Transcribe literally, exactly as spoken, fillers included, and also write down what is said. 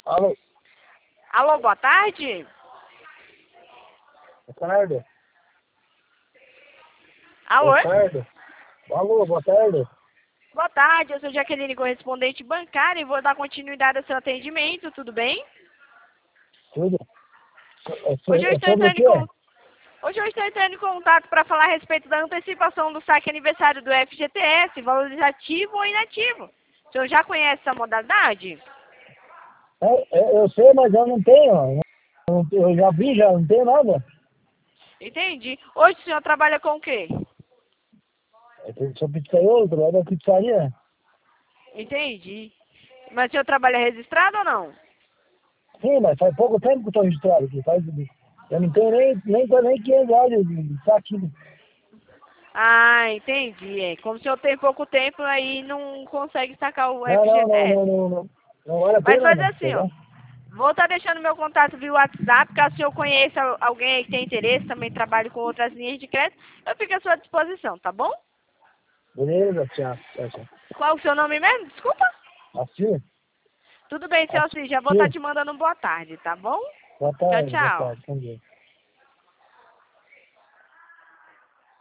Alô? Alô, boa tarde? Boa tarde. Alô? Boa tarde. Alô, boa tarde. Boa tarde, eu sou Jaqueline, correspondente bancária, e vou dar continuidade ao seu atendimento, tudo bem? Tudo? É, so- Hoje eu é estou sobre o entrando em, quê? con... Hoje eu estou entrando em contato para falar a respeito da antecipação do saque aniversário do F G T S, valorizativo ou inativo. O senhor já conhece essa modalidade? É, é, eu sei, mas eu não tenho. Eu, não tenho- eu já vi, já não tenho nada. Entendi. Hoje o senhor trabalha com o quê? Eu sou pizzaiolo, trabalho na pizzaria. Entendi. Mas o senhor trabalha registrado ou não? Sim, mas faz pouco tempo que eu estou registrado aqui. Faz, eu não tenho nem, nem, nem quinhentos reais de de saque. Ah, entendi. É. Como o senhor tem pouco tempo, aí não consegue sacar o Não, não, não, F G T S. não, não, não. Não vale a Mas pena, faz não. assim, ó. Vou estar deixando meu contato via WhatsApp, caso o senhor conheça alguém aí que tem interesse, também trabalho com outras linhas de crédito, eu fico à sua disposição, tá bom? Beleza, tchau, tchau, tchau. Qual o seu nome mesmo? Desculpa. Assim? Tudo bem, seu Alci, já vou estar Assim? te mandando um boa tarde, tá bom? Boa Tchau, tarde, boa tchau. tarde. Entendi.